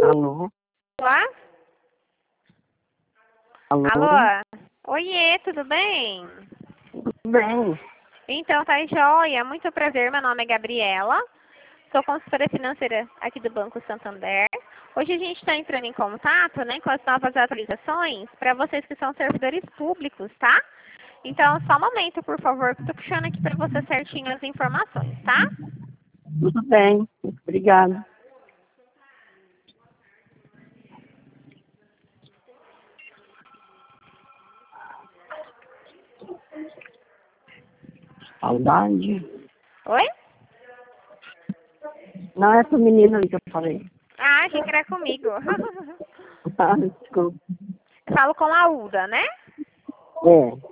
Alô? Olá? Alô? Alô? Oiê, tudo bem? Tudo bem? Então, tá joia. Muito prazer, meu nome é Gabriela. Sou consultora financeira aqui do Banco Santander. Hoje a gente está entrando em contato, né, com as novas atualizações para vocês que são servidores públicos, tá? Então, só um momento, por favor, que eu tô puxando aqui para você certinho as informações, tá? Tudo bem. Obrigada. Saudade. Oi? Não, é essa menina aí que eu falei. Ah, achei que era comigo. Ah, desculpa. Eu falo com a Uda, né? É.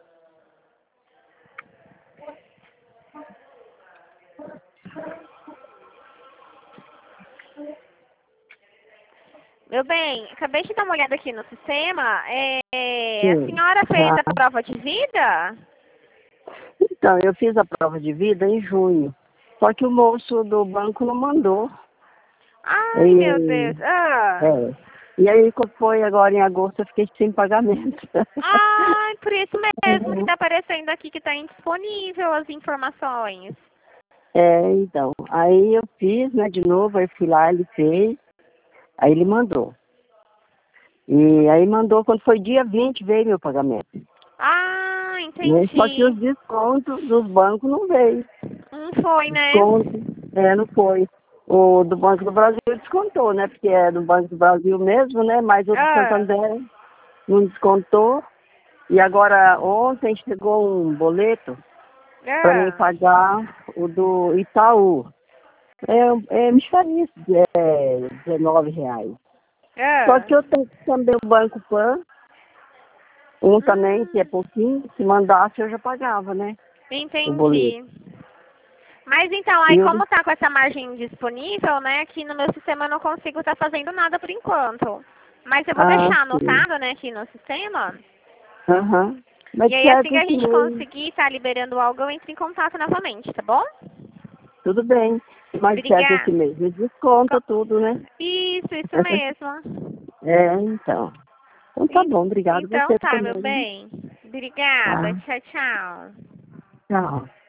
Meu bem, acabei de dar uma olhada aqui no sistema. A Sim. senhora fez a Ah, prova de vida? então, eu fiz a prova de vida em junho. Só que o moço do banco não mandou. Ai, meu Deus. E, Ah. é. E aí, quando foi agora em agosto, eu fiquei sem pagamento. Ai, por isso mesmo que tá aparecendo aqui que tá indisponível as informações. É, então. Aí eu fiz, né, de novo, aí fui lá, ele fez, aí ele mandou. E aí mandou, quando foi dia 20 veio meu pagamento. Ah, Né? Só que entendi. os descontos dos bancos não veio. Não foi, né? Desconto, não foi. O do Banco do Brasil descontou, né? Porque é do Banco do Brasil mesmo, né? Mas o do Ah, Santander não descontou. E agora, ontem chegou um boleto para mim ah, pagar o do Itaú. Mexerice, R$ 19. Só ah. que eu tenho também o Banco Pan, um também, que é Hum, pouquinho, se mandasse eu já pagava, né? O boleto. entendi. Mas então, aí E o como tá com essa margem disponível, né? Aqui no meu sistema eu não consigo estar fazendo nada por enquanto. Mas eu vou Ah, deixar sim. anotado, né, aqui no sistema. Aham. Mas E aí assim certo que a esse gente mês, conseguir estar liberando algo, eu entro em contato novamente, tá bom? tudo bem. Mas certo esse Obrigada. mês, me desconta tudo, né? Isso mesmo. Então. Então tá En- bom, obrigado Então você tá, meu também. bem. Obrigada. Tá, Tchau, tchau. tchau.